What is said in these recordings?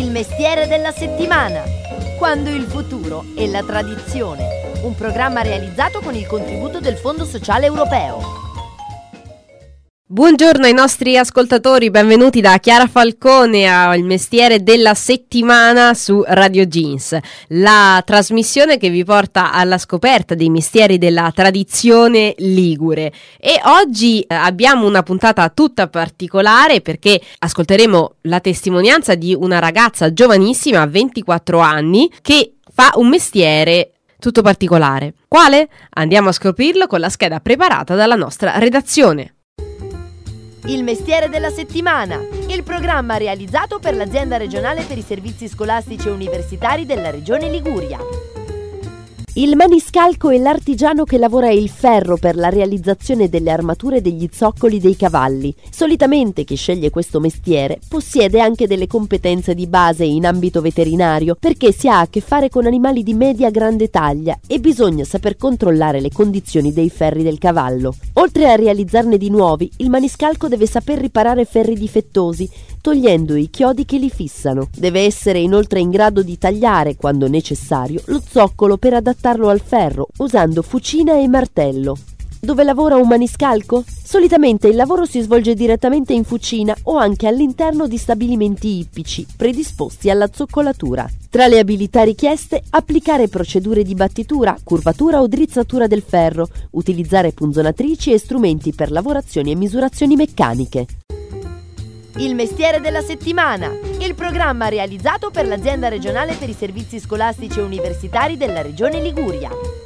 Il mestiere della settimana, quando il futuro è la tradizione. Un programma realizzato con il contributo del Fondo Sociale Europeo. Buongiorno ai nostri ascoltatori, benvenuti da Chiara Falcone al mestiere della settimana su Radio Jeans, la trasmissione che vi porta alla scoperta dei mestieri della tradizione ligure. E oggi abbiamo una puntata tutta particolare perché ascolteremo la testimonianza di una ragazza giovanissima, 24 anni, che fa un mestiere tutto particolare. Quale? Andiamo a scoprirlo con la scheda preparata dalla nostra redazione. Il mestiere della settimana, il programma realizzato per l'Azienda regionale per i servizi scolastici e universitari della Regione Liguria. Il maniscalco è l'artigiano che lavora il ferro per la realizzazione delle armature degli zoccoli dei cavalli. Solitamente chi sceglie questo mestiere possiede anche delle competenze di base in ambito veterinario perché si ha a che fare con animali di media-grande taglia e bisogna saper controllare le condizioni dei ferri del cavallo. Oltre a realizzarne di nuovi, il maniscalco deve saper riparare ferri difettosi, togliendo i chiodi che li fissano. Deve essere inoltre in grado di tagliare, quando necessario, lo zoccolo per adattarlo al ferro, usando fucina e martello. Dove lavora un maniscalco? Solitamente il lavoro si svolge direttamente in fucina o anche all'interno di stabilimenti ippici predisposti alla zoccolatura. Tra le abilità richieste, applicare procedure di battitura, curvatura o drizzatura del ferro, utilizzare punzonatrici e strumenti per lavorazioni e misurazioni meccaniche. Il mestiere della settimana, il programma realizzato per l'Azienda regionale per i servizi scolastici e universitari della Regione Liguria.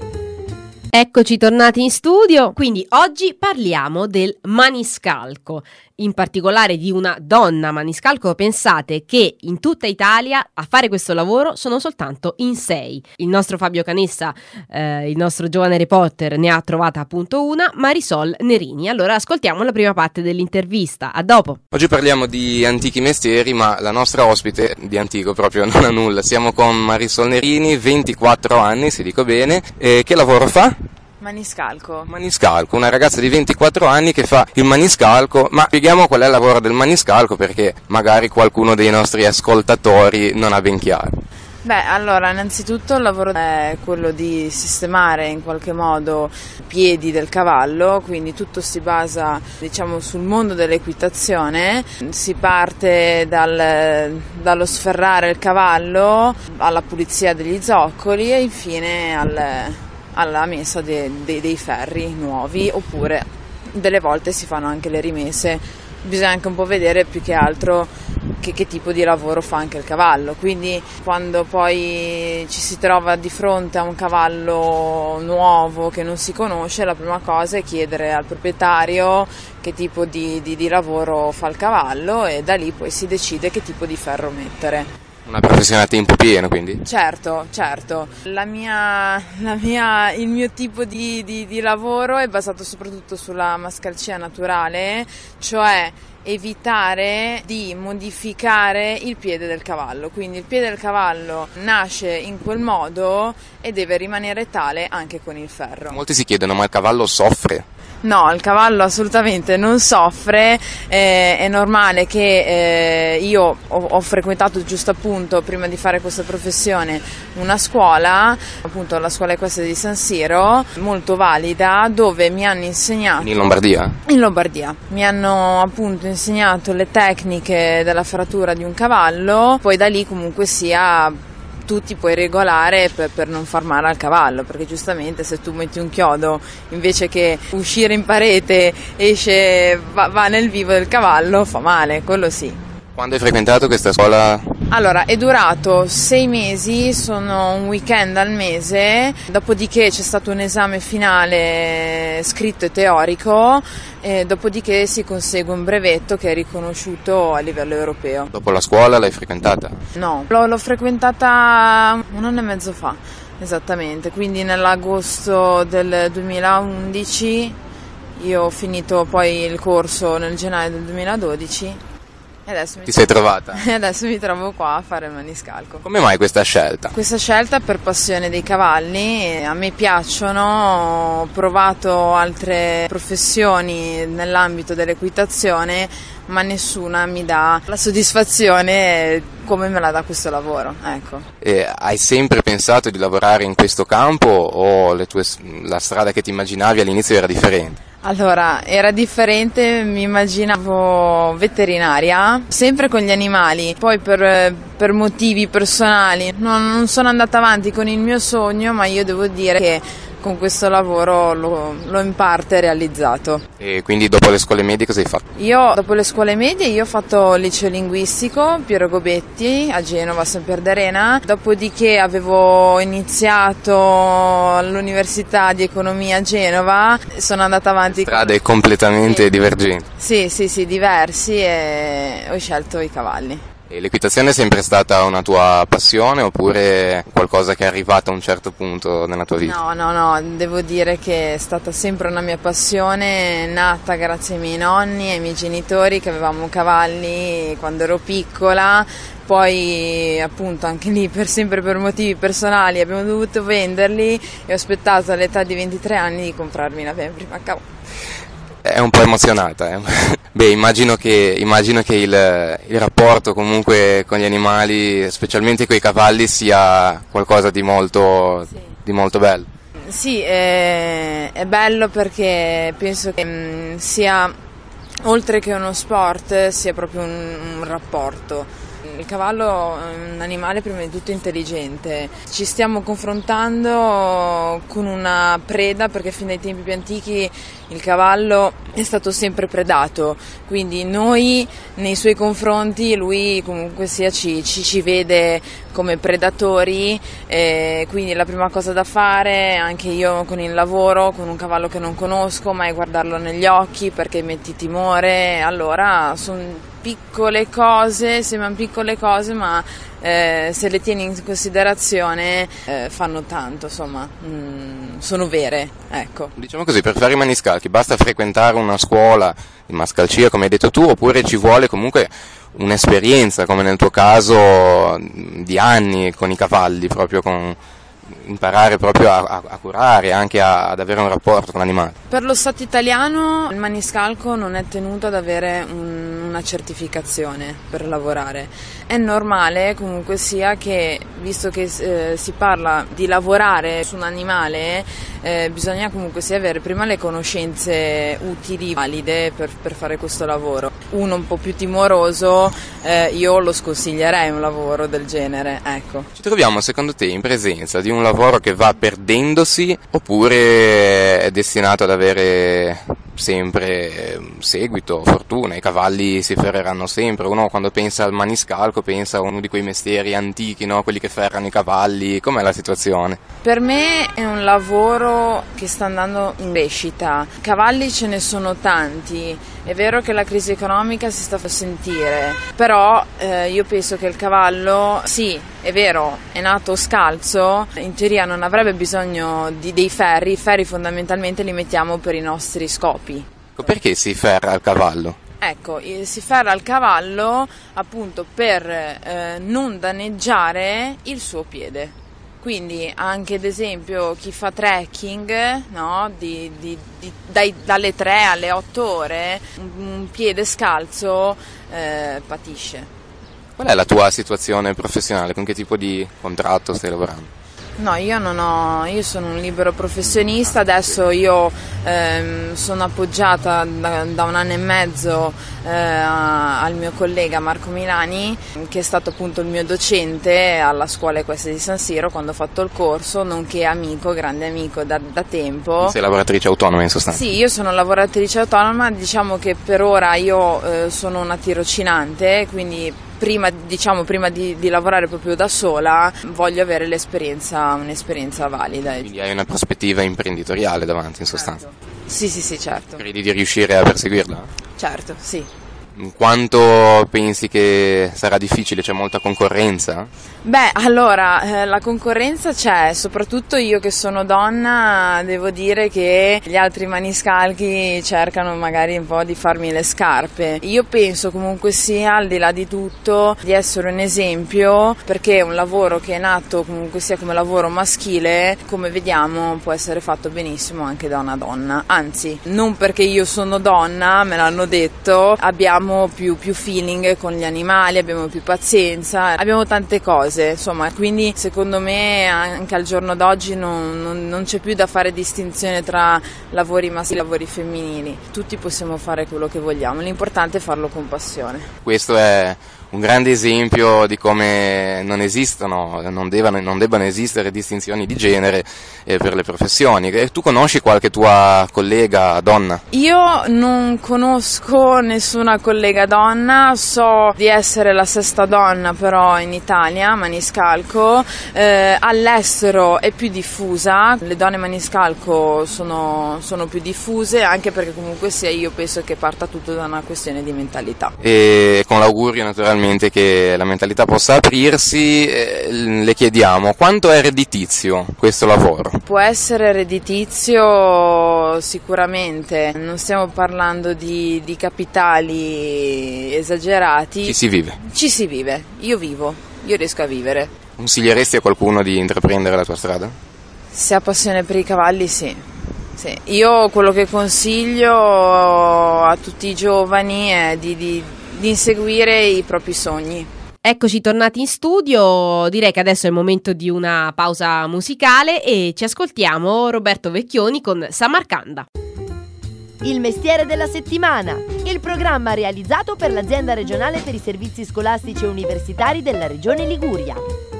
Eccoci tornati in studio, quindi oggi parliamo del maniscalco, in particolare di una donna maniscalco. Pensate che in tutta Italia a fare questo lavoro sono soltanto in 6. Il nostro Fabio Canessa, il nostro giovane reporter, ne ha trovata appunto una, Marisol Nerini. Allora ascoltiamo la prima parte dell'intervista, a dopo. Oggi parliamo di antichi mestieri, ma la nostra ospite di antico proprio non ha nulla. Siamo con Marisol Nerini, 24 anni, se dico bene. Che lavoro fa? Maniscalco, una ragazza di 24 anni che fa il maniscalco, ma spieghiamo qual è il lavoro del maniscalco perché magari qualcuno dei nostri ascoltatori non ha ben chiaro. Allora, innanzitutto il lavoro è quello di sistemare in qualche modo i piedi del cavallo, quindi tutto si basa, sul mondo dell'equitazione. Si parte dallo sferrare il cavallo, alla pulizia degli zoccoli e infine alla messa dei ferri nuovi, oppure delle volte si fanno anche le rimesse. Bisogna anche un po' vedere più che altro che tipo di lavoro fa anche il cavallo, quindi quando poi ci si trova di fronte a un cavallo nuovo che non si conosce, la prima cosa è chiedere al proprietario che tipo di lavoro fa il cavallo e da lì poi si decide che tipo di ferro mettere. Una professione a tempo pieno, quindi? Certo. Il mio tipo di lavoro è basato soprattutto sulla mascalcia naturale, cioè evitare di modificare il piede del cavallo. Quindi il piede del cavallo nasce in quel modo e deve rimanere tale anche con il ferro. Molti si chiedono, ma il cavallo soffre? No, il cavallo assolutamente non soffre, è normale che io ho frequentato giusto appunto prima di fare questa professione una scuola, appunto la scuola equestre di San Siro, molto valida, dove mi hanno insegnato... In Lombardia? In Lombardia. Mi hanno appunto insegnato le tecniche della ferratura di un cavallo, poi da lì comunque sia... tu ti puoi regolare per non far male al cavallo, perché giustamente se tu metti un chiodo invece che uscire in parete va nel vivo del cavallo, fa male, quello sì. Quando hai frequentato questa scuola? Allora, è durato 6 mesi, sono un weekend al mese, dopodiché c'è stato un esame finale scritto e teorico, dopodiché si consegue un brevetto che è riconosciuto a livello europeo. Dopo la scuola l'hai frequentata? No, l'ho frequentata 1 anno e mezzo fa, esattamente, quindi nell'agosto del 2011, io ho finito poi il corso nel gennaio del 2012. E adesso Ti sei trovata? E adesso mi trovo qua a fare il maniscalco. Come mai questa scelta? Questa scelta per passione dei cavalli, a me piacciono, ho provato altre professioni nell'ambito dell'equitazione, ma nessuna mi dà la soddisfazione come me la dà questo lavoro, ecco. E hai sempre pensato di lavorare in questo campo o la strada che ti immaginavi all'inizio era differente? Allora, era differente, mi immaginavo veterinaria, sempre con gli animali, poi per motivi personali non sono andata avanti con il mio sogno, ma io devo dire che con questo lavoro l'ho in parte realizzato. E quindi dopo le scuole medie cosa hai fatto? Io dopo le scuole medie ho fatto il liceo linguistico Piero Gobetti a Genova, San Pierdarena, dopodiché avevo iniziato all'università di economia a Genova, sono andata avanti. Strade completamente divergenti. Sì, diversi, e ho scelto i cavalli. E l'equitazione è sempre stata una tua passione oppure qualcosa che è arrivato a un certo punto nella tua vita? No, devo dire che è stata sempre una mia passione, nata grazie ai miei nonni e ai miei genitori che avevamo cavalli quando ero piccola. Poi appunto anche lì sempre per motivi personali abbiamo dovuto venderli e ho aspettato all'età di 23 anni di comprarmi la mia prima cavallo. È un po' emozionata, Beh, immagino che il rapporto comunque con gli animali, specialmente con i cavalli, sia qualcosa di molto bello. Sì, è bello perché penso che sia, oltre che uno sport, sia proprio un rapporto. Il cavallo è un animale prima di tutto intelligente, ci stiamo confrontando con una preda perché fin dai tempi più antichi il cavallo è stato sempre predato, quindi noi nei suoi confronti lui comunque sia ci vede come predatori, quindi la prima cosa da fare anche io con il lavoro, con un cavallo che non conosco, ma è guardarlo negli occhi perché metti timore. Allora sono piccole cose, sembrano piccole cose, ma se le tieni in considerazione fanno tanto, insomma, sono vere, ecco. Diciamo così, per fare i maniscalchi basta frequentare una scuola di mascalcia come hai detto tu, oppure ci vuole comunque un'esperienza, come nel tuo caso, di anni con i cavalli, proprio con imparare proprio a curare, anche ad avere un rapporto con l'animale. Per lo Stato italiano il maniscalco non è tenuto ad avere una certificazione per lavorare. È normale comunque sia che, visto che si parla di lavorare su un animale, bisogna comunque sia avere prima le conoscenze utili, valide per fare questo lavoro. Uno un po' più timoroso, io lo sconsiglierei un lavoro del genere, ecco. Ci troviamo secondo te in presenza di un lavoro che va perdendosi oppure è destinato ad avere sempre seguito, fortuna? I cavalli si ferreranno sempre. Uno quando pensa al maniscalco pensa a uno di quei mestieri antichi, no? Quelli che ferrano i cavalli. Com'è la situazione? Per me è un lavoro che sta andando in crescita. Cavalli ce ne sono tanti. È vero che la crisi economica si sta facendo sentire, però io penso che il cavallo, sì, è vero, è nato scalzo, in teoria non avrebbe bisogno dei ferri. I ferri fondamentalmente li mettiamo per i nostri scopi. Perché si ferra il cavallo? Ecco, si ferra il cavallo appunto per non danneggiare il suo piede. Quindi anche ad esempio chi fa trekking, no, dalle 3 alle 8 ore, un piede scalzo patisce. Qual è la tua situazione professionale? Con che tipo di contratto stai lavorando? No, io sono un libero professionista, adesso io sono appoggiata da un anno e mezzo al mio collega Marco Milani, che è stato appunto il mio docente alla scuola equestre di San Siro quando ho fatto il corso, nonché amico, grande amico da tempo. Sei lavoratrice autonoma in sostanza? Sì, io sono lavoratrice autonoma, diciamo che per ora io sono una tirocinante, quindi prima di lavorare proprio da sola voglio avere un'esperienza valida. Quindi hai una prospettiva imprenditoriale davanti in sostanza? Sì, certo. Credi di riuscire a perseguirla? Certo, sì. Quanto pensi che sarà difficile? C'è molta concorrenza? Beh, allora, la concorrenza c'è, soprattutto io che sono donna, devo dire che gli altri maniscalchi cercano magari un po' di farmi le scarpe. Io penso comunque sia, al di là di tutto, di essere un esempio, perché è un lavoro che è nato comunque sia come lavoro maschile, come vediamo può essere fatto benissimo anche da una donna. Anzi, non perché io sono donna, me l'hanno detto, abbiamo abbiamo più feeling con gli animali, abbiamo più pazienza, abbiamo tante cose, insomma, quindi secondo me anche al giorno d'oggi non c'è più da fare distinzione tra lavori maschili e lavori femminili, tutti possiamo fare quello che vogliamo, l'importante è farlo con passione. Questo è un grande esempio di come non esistono, non debbano esistere distinzioni di genere per le professioni. Tu conosci qualche tua collega donna? Io non conosco nessuna collega donna, so di essere la sesta donna però in Italia, maniscalco, all'estero è più diffusa, le donne maniscalco sono più diffuse, anche perché comunque sia io penso che parta tutto da una questione di mentalità. E con l'augurio naturalmente che la mentalità possa aprirsi, le chiediamo quanto è redditizio questo lavoro? Può essere redditizio sicuramente, non stiamo parlando di capitali esagerati. Ci si vive? Ci si vive, io riesco a vivere. Consiglieresti a qualcuno di intraprendere la tua strada? Se ha passione per i cavalli, sì. Sì. Io quello che consiglio a tutti i giovani è di inseguire i propri sogni. Eccoci tornati in studio, direi che adesso è il momento di una pausa musicale e ci ascoltiamo Roberto Vecchioni con Samarcanda. Il mestiere della settimana, il programma realizzato per l'Azienda regionale per i servizi scolastici e universitari della Regione Liguria.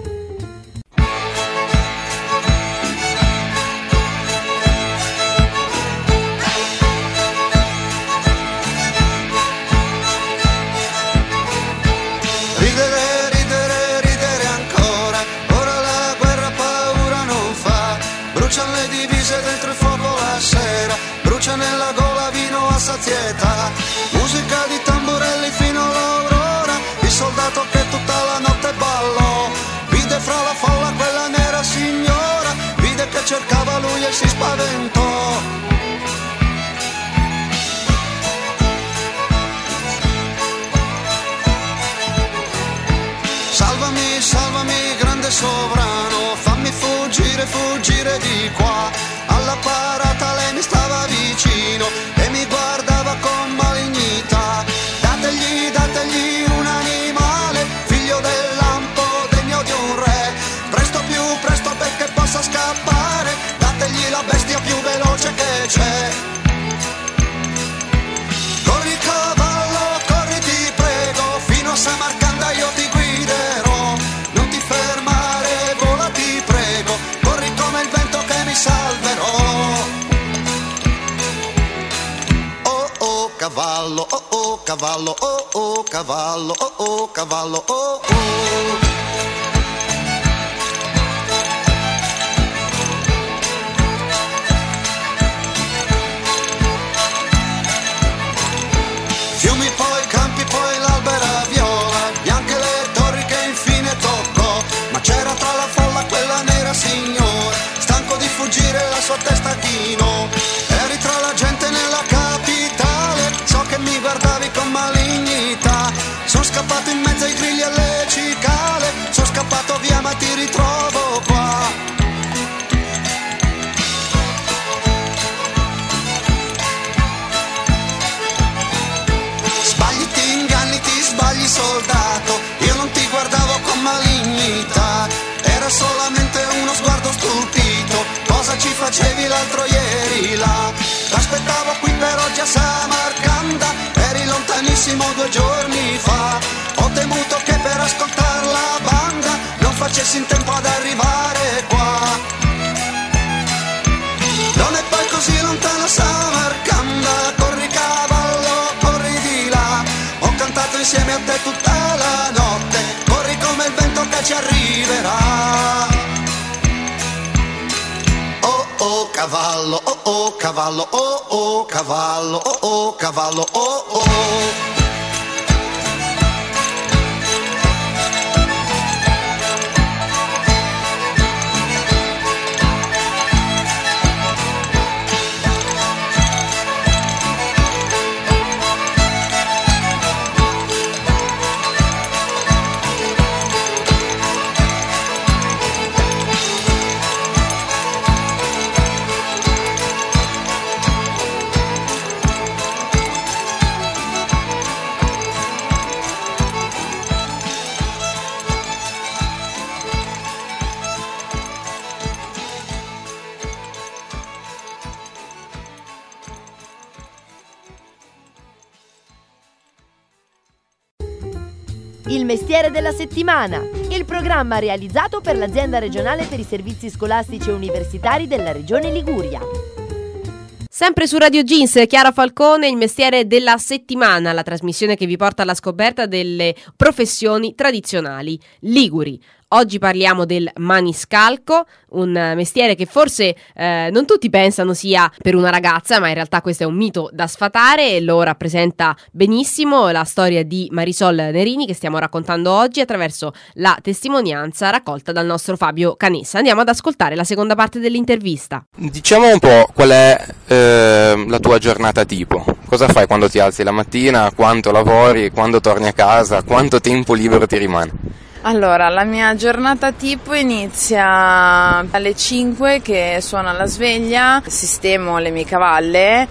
Ridere ancora, ora la guerra paura non fa, bruciano le divise dentro il fuoco la sera, brucia nella gola vino a sazietà, musica di tamburelli fino all'aurora, il soldato che tutta la notte ballò, vide fra la folla quella nera signora, vide che cercava lui e si spaventò. Salvami, salvami, grande sovrano, fammi fuggire di qua. Alla parata lei mi stava vicino e mi guardava con malignità. Dategli un animale, figlio del lampo, degno di un re. Presto, più presto perché possa scappare, dategli la bestia più veloce che c'è. Corri cavallo, corri ti prego, fino a Samarcanda io ti guiderò. Non ti fermare, vola ti prego, corri come il vento che mi salverò. Oh cavallo, oh cavallo, oh cavallo, oh cavallo, oh. Fiumi poi, campi poi, l'albera viola, bianche le torri che infine toccò, ma c'era tra la folla quella nera signora, stanco di fuggire la sua testa chinò, eri tra la gente nella capitale, so che mi guardavi con malignità, sono scappato in mezzo ai grilli e alle cicale, sono scappato via ma ti ritrovo qua. Sbagli soldato, io non ti guardavo con malignità, era solamente uno sguardo stupito, cosa ci facevi l'altro ieri là? T'aspettavo qui per oggi a Samarcanda, eri lontanissimo 2 giorni fa, ho temuto che per ascoltare la banda non facessi in tempo ad arrivare qua. Non è poi così lontana Samarcanda, corri cavallo, corri di là, ho cantato insieme a te tutta la notte, corri come il vento che ci arriverà. Oh cavallo, oh cavallo, oh cavallo, oh cavallo, oh. Il mestiere della settimana, il programma realizzato per l'Azienda regionale per i servizi scolastici e universitari della Regione Liguria. Sempre su Radio Jeans, Chiara Falcone, il mestiere della settimana, la trasmissione che vi porta alla scoperta delle professioni tradizionali liguri. Oggi parliamo del maniscalco, un mestiere che forse non tutti pensano sia per una ragazza, ma in realtà questo è un mito da sfatare e lo rappresenta benissimo la storia di Marisol Nerini che stiamo raccontando oggi attraverso la testimonianza raccolta dal nostro Fabio Canessa. Andiamo ad ascoltare la seconda parte dell'intervista. Diciamo un po' qual è la tua giornata tipo. Cosa fai quando ti alzi la mattina, quanto lavori, quando torni a casa, quanto tempo libero ti rimane? Allora, la mia giornata tipo inizia alle 5 che suona la sveglia, sistemo le mie cavalle,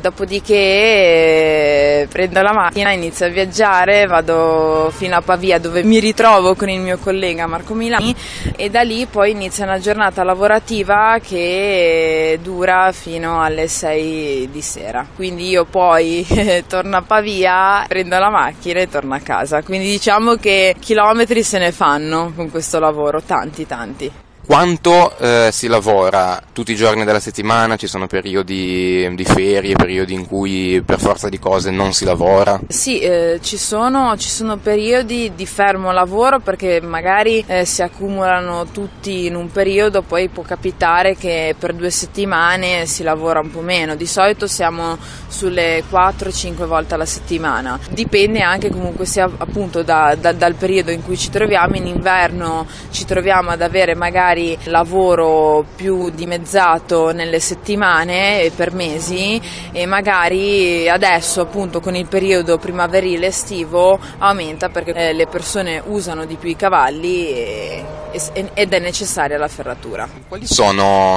dopodiché prendo la macchina, inizio a viaggiare, vado fino a Pavia dove mi ritrovo con il mio collega Marco Milani e da lì poi inizia una giornata lavorativa che dura fino alle 6 di sera. Quindi io poi torno a Pavia, prendo la macchina e torno a casa. Quindi diciamo che chilometri se ne fanno con questo lavoro, tanti. Quanto si lavora tutti i giorni della settimana? Ci sono periodi di ferie, periodi in cui per forza di cose non si lavora? Sì, ci sono periodi di fermo lavoro perché magari si accumulano tutti in un periodo, poi può capitare che per 2 settimane si lavora un po' meno. Di solito siamo sulle 4-5 volte alla settimana. Dipende anche comunque sia appunto dal periodo in cui ci troviamo. In inverno ci troviamo ad avere magari lavoro più dimezzato nelle settimane e per mesi e magari adesso appunto con il periodo primaverile estivo aumenta perché le persone usano di più i cavalli ed è necessaria la ferratura. Quali sono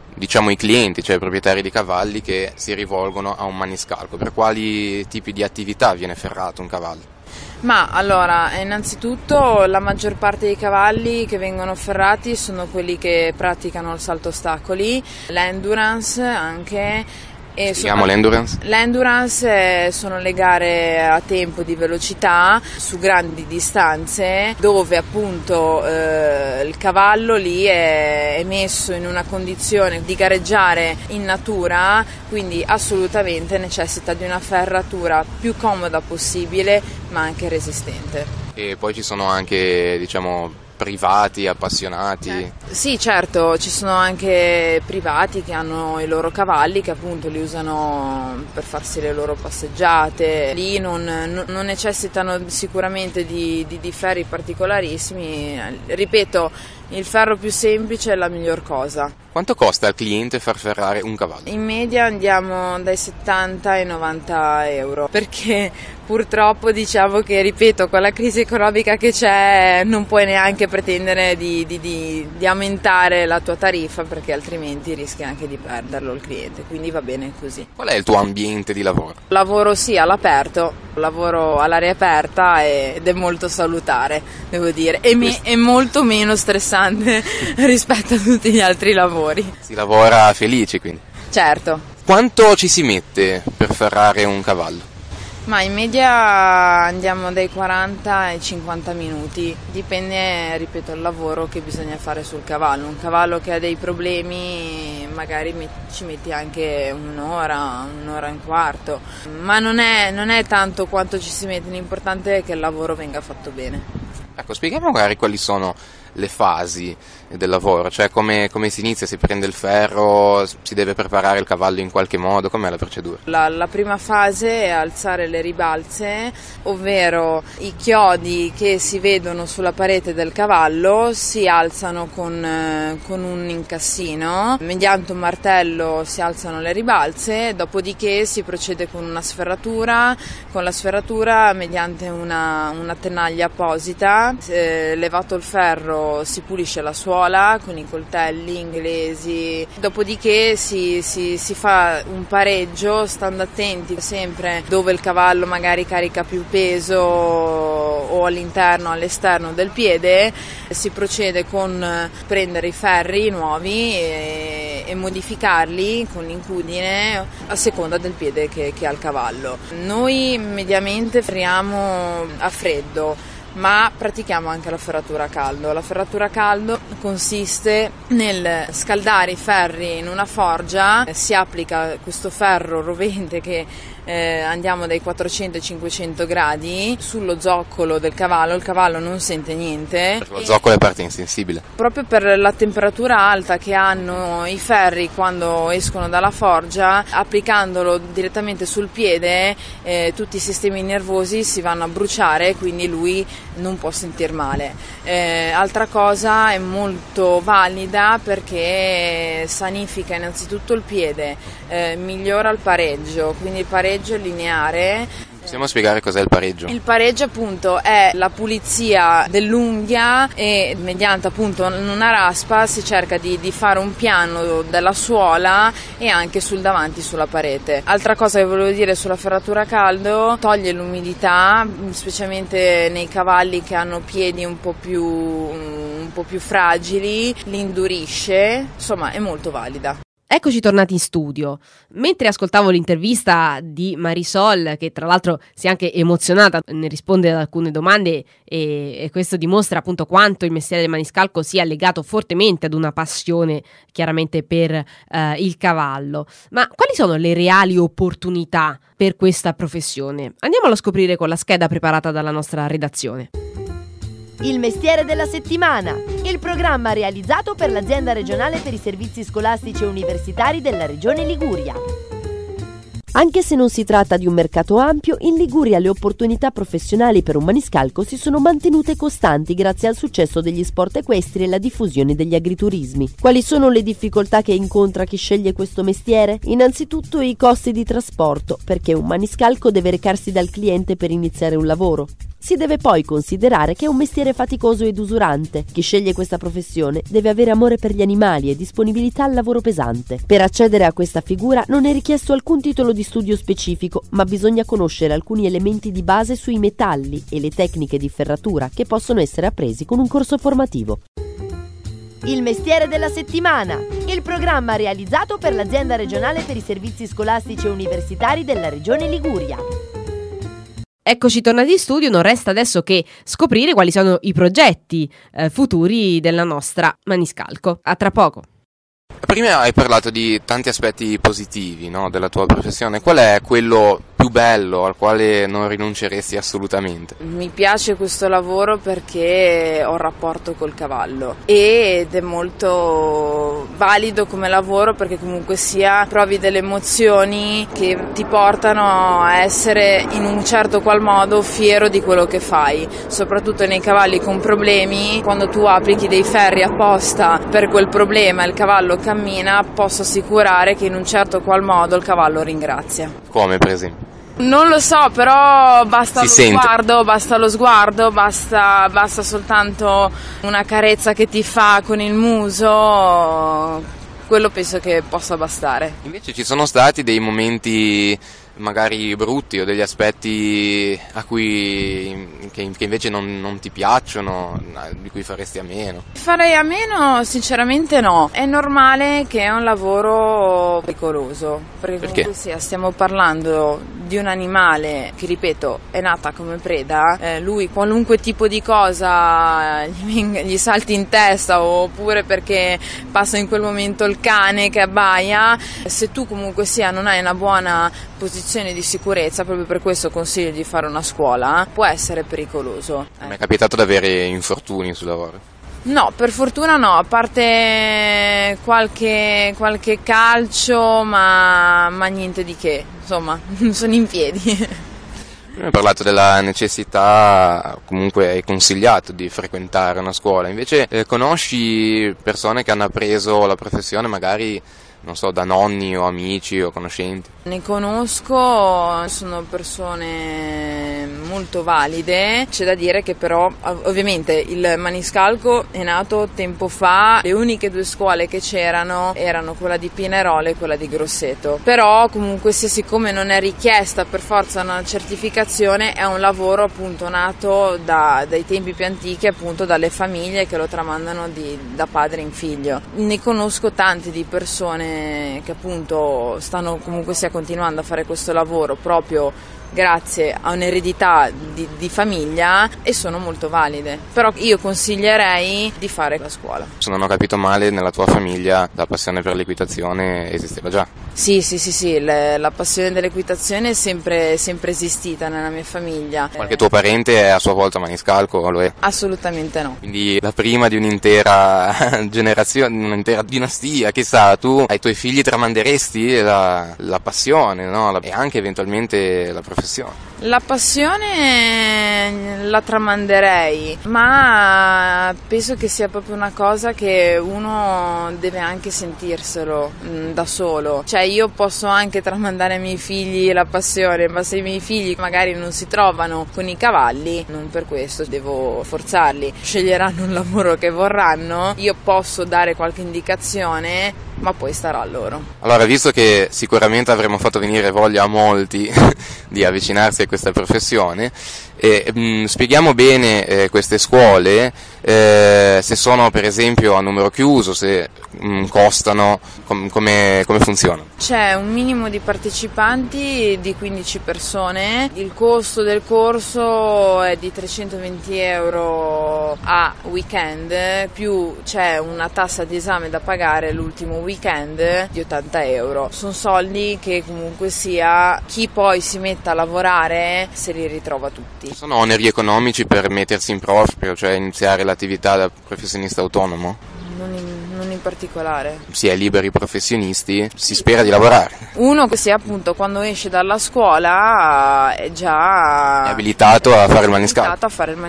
i clienti, cioè i proprietari di cavalli che si rivolgono a un maniscalco? Per quali tipi di attività viene ferrato un cavallo? Ma allora, innanzitutto la maggior parte dei cavalli che vengono ferrati sono quelli che praticano il salto ostacoli, l'endurance anche. Spieghiamo l'endurance? L'endurance sono le gare a tempo di velocità su grandi distanze dove appunto il cavallo lì è messo in una condizione di gareggiare in natura, quindi assolutamente necessita di una ferratura più comoda possibile ma anche resistente. E poi ci sono anche privati, appassionati? Sì, certo, ci sono anche privati che hanno i loro cavalli che appunto li usano per farsi le loro passeggiate. Lì non necessitano sicuramente di ferri particolarissimi. Ripeto, il ferro più semplice è la miglior cosa. Quanto costa al cliente far ferrare un cavallo? In media andiamo dai 70 ai 90 euro perché purtroppo diciamo che, ripeto, con la crisi economica che c'è non puoi neanche pretendere di aumentare la tua tariffa perché altrimenti rischi anche di perderlo il cliente, quindi va bene così. Qual è il tuo ambiente di lavoro? Lavoro sì all'aperto, lavoro all'aria aperta ed è molto salutare, devo dire, e molto meno stressante rispetto a tutti gli altri lavori. Si lavora felici quindi? Certo. Quanto ci si mette per ferrare un cavallo? Ma in media andiamo dai 40 ai 50 minuti, dipende, ripeto, dal lavoro che bisogna fare sul cavallo. Un cavallo che ha dei problemi magari ci metti anche un'ora e un quarto, ma non è tanto quanto ci si mette, l'importante è che il lavoro venga fatto bene. Ecco, spieghiamo magari quali sono le fasi del lavoro, cioè come si inizia, si prende il ferro, si deve preparare il cavallo in qualche modo, com'è la procedura? La prima fase è alzare le ribalze, ovvero i chiodi che si vedono sulla parete del cavallo si alzano con un incassino, mediante un martello si alzano le ribalze, dopodiché si procede con una sferratura, con la sferratura mediante una tenaglia apposita, levato il ferro si pulisce la suola con i coltelli inglesi, dopodiché si fa un pareggio, stando attenti sempre dove il cavallo magari carica più peso o all'interno o all'esterno del piede, si procede con prendere i ferri nuovi e modificarli con l'incudine a seconda del piede che ha il cavallo. Noi mediamente ferriamo a freddo. ma pratichiamo anche la ferratura a caldo. La ferratura a caldo consiste nel scaldare i ferri in una forgia, si applica questo ferro rovente che andiamo dai 400 ai 500 gradi sullo zoccolo del cavallo, il cavallo non sente niente. Perché lo zoccolo è parte insensibile. Proprio per la temperatura alta che hanno i ferri quando escono dalla forgia, applicandolo direttamente sul piede, tutti i sistemi nervosi si vanno a bruciare, quindi lui non può sentir male. Altra cosa, è molto valida perché sanifica innanzitutto il piede, migliora il pareggio, quindi il pareggio è lineare. Possiamo spiegare cos'è il pareggio? Il pareggio appunto è la pulizia dell'unghia e mediante appunto una raspa si cerca di fare un piano della suola e anche sul davanti sulla parete. Altra cosa che volevo dire sulla ferratura a caldo: toglie l'umidità, specialmente nei cavalli che hanno piedi un po' più fragili, li indurisce, insomma è molto valida. Eccoci tornati in studio. Mentre ascoltavo l'intervista di Marisol, che tra l'altro si è anche emozionata nel rispondere ad alcune domande, e questo dimostra appunto quanto il mestiere del maniscalco sia legato fortemente ad una passione chiaramente per il cavallo. Ma quali sono le reali opportunità per questa professione? Andiamolo a scoprire con la scheda preparata dalla nostra redazione. Il mestiere della settimana, il programma realizzato per l'Azienda regionale per i servizi scolastici e universitari della Regione Liguria. Anche se non si tratta di un mercato ampio, in Liguria le opportunità professionali per un maniscalco si sono mantenute costanti grazie al successo degli sport equestri e la diffusione degli agriturismi. Quali sono le difficoltà che incontra chi sceglie questo mestiere? Innanzitutto i costi di trasporto, perché un maniscalco deve recarsi dal cliente per iniziare un lavoro. Si deve poi considerare che è un mestiere faticoso ed usurante. Chi sceglie questa professione deve avere amore per gli animali e disponibilità al lavoro pesante. Per accedere a questa figura non è richiesto alcun titolo di studio specifico, ma bisogna conoscere alcuni elementi di base sui metalli e le tecniche di ferratura che possono essere appresi con un corso formativo. Il mestiere della settimana, il programma realizzato per l'Azienda regionale per i servizi scolastici e universitari della Regione Liguria. Eccoci tornati in studio, non resta adesso che scoprire quali sono i progetti futuri della nostra maniscalco. A tra poco. Prima hai parlato di tanti aspetti positivi, no, della tua professione. Qual è quello più bello al quale non rinunceresti assolutamente? Mi piace questo lavoro perché ho un rapporto col cavallo ed è molto valido come lavoro perché comunque sia provi delle emozioni che ti portano a essere in un certo qual modo fiero di quello che fai, soprattutto nei cavalli con problemi. Quando tu applichi dei ferri apposta per quel problema e il cavallo cammina, posso assicurare che in un certo qual modo il cavallo ringrazia. Come per esempio? Non lo so, però basta Si lo sguardo, basta soltanto una carezza che ti fa con il muso, quello penso che possa bastare. Invece ci sono stati dei momenti magari brutti o degli aspetti a cui che invece non ti piacciono, di cui faresti a meno? Farei a meno sinceramente no, è normale che è un lavoro pericoloso, perché comunque sia, stiamo parlando di un animale che, ripeto, è nata come preda, lui qualunque tipo di cosa gli salti in testa, oppure perché passa in quel momento il cane che abbaia, se tu comunque sia non hai una buona posizione di sicurezza, proprio per questo consiglio di fare una scuola, può essere pericoloso. Mi è capitato di avere infortuni sul lavoro? No, per fortuna no, a parte qualche calcio, ma niente di che, insomma, sono in piedi. Prima hai parlato della necessità, comunque hai consigliato di frequentare una scuola, invece conosci persone che hanno appreso la professione magari, non so, da nonni o amici o conoscenti? Ne conosco, sono persone molto valide, c'è da dire che però ovviamente il maniscalco è nato tempo fa, le uniche due scuole che c'erano erano quella di Pinerolo e quella di Grosseto, però comunque sia, siccome non è richiesta per forza una certificazione, è un lavoro appunto nato dai tempi più antichi, appunto dalle famiglie che lo tramandano da padre in figlio. Ne conosco tante di persone che appunto stanno comunque sia continuando a fare questo lavoro proprio grazie a un'eredità di famiglia e sono molto valide. Però io consiglierei di fare la scuola. Se non ho capito male, nella tua famiglia la passione per l'equitazione esisteva già? Sì, la passione dell'equitazione è sempre esistita nella mia famiglia. Qualche tuo parente è a sua volta maniscalco, lo è? Assolutamente no. Quindi la prima di un'intera generazione, un'intera dinastia, chissà, tu ai tuoi figli tramanderesti la passione, no? E anche eventualmente la professione. La passione la tramanderei, ma penso che sia proprio una cosa che uno deve anche sentirselo da solo. Cioè io posso anche tramandare ai miei figli la passione, ma se i miei figli magari non si trovano con i cavalli, non per questo devo forzarli. Sceglieranno un lavoro che vorranno, io posso dare qualche indicazione, ma poi starà a loro. Allora, visto che sicuramente avremo fatto venire voglia a molti di avvicinarsi a questa professione, spieghiamo bene queste scuole, se sono per esempio a numero chiuso, se costano, come funzionano. C'è un minimo di partecipanti di 15 persone, il costo del corso è di 320 euro a weekend, più c'è una tassa di esame da pagare l'ultimo weekend di 80 euro. Sono soldi che comunque sia chi poi si metta a lavorare se li ritrova tutti. Sono oneri economici per mettersi in proprio, cioè iniziare l'attività da professionista autonomo? Non in particolare. Si è liberi professionisti, si spera di lavorare. Uno che sia appunto quando esce dalla scuola è già è abilitato a fare il maniscalco.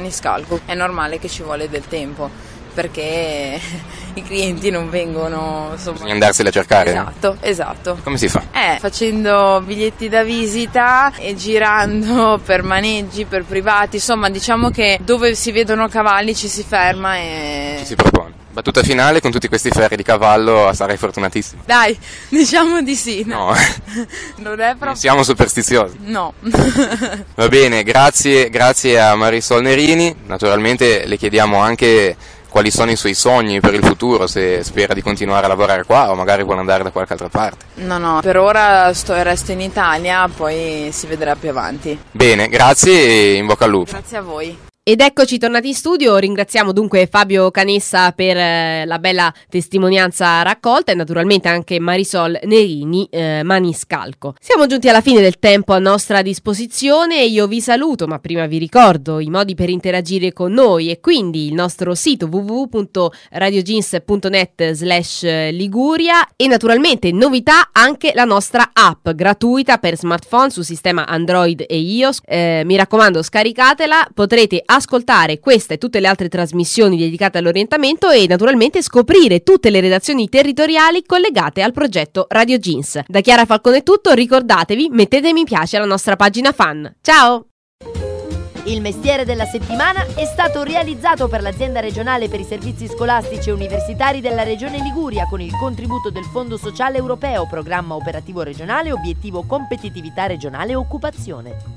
È normale che ci vuole del tempo, perché i clienti non vengono, insomma, bisogna andarseli a cercare. Esatto. Come si fa? Facendo biglietti da visita e girando per maneggi, per privati, insomma diciamo che dove si vedono cavalli ci si ferma e ci si propone. Battuta finale, con tutti questi ferri di cavallo sarai fortunatissimo. Dai, diciamo di sì. No. Non è proprio. Non siamo superstiziosi. No. Va bene, grazie a Marisol Nerini. Naturalmente le chiediamo anche quali sono i suoi sogni per il futuro, se spera di continuare a lavorare qua o magari vuole andare da qualche altra parte. No, per ora resto in Italia, poi si vedrà più avanti. Bene, grazie e in bocca al lupo. Grazie a voi. Ed eccoci tornati in studio, ringraziamo dunque Fabio Canessa per la bella testimonianza raccolta e naturalmente anche Marisol Nerini, maniscalco. Siamo giunti alla fine del tempo a nostra disposizione, io vi saluto, ma prima vi ricordo i modi per interagire con noi e quindi il nostro sito www.radiojeans.net/Liguria e naturalmente novità anche la nostra app gratuita per smartphone su sistema Android e iOS. Mi raccomando, scaricatela, potrete ascoltare questa e tutte le altre trasmissioni dedicate all'orientamento e naturalmente scoprire tutte le redazioni territoriali collegate al progetto Radio Jeans. Da Chiara Falcone è tutto, ricordatevi, mettete mi piace alla nostra pagina fan. Ciao! Il mestiere della settimana è stato realizzato per l'Azienda regionale per i servizi scolastici e universitari della Regione Liguria con il contributo del Fondo Sociale Europeo, Programma Operativo Regionale, Obiettivo Competitività Regionale e Occupazione.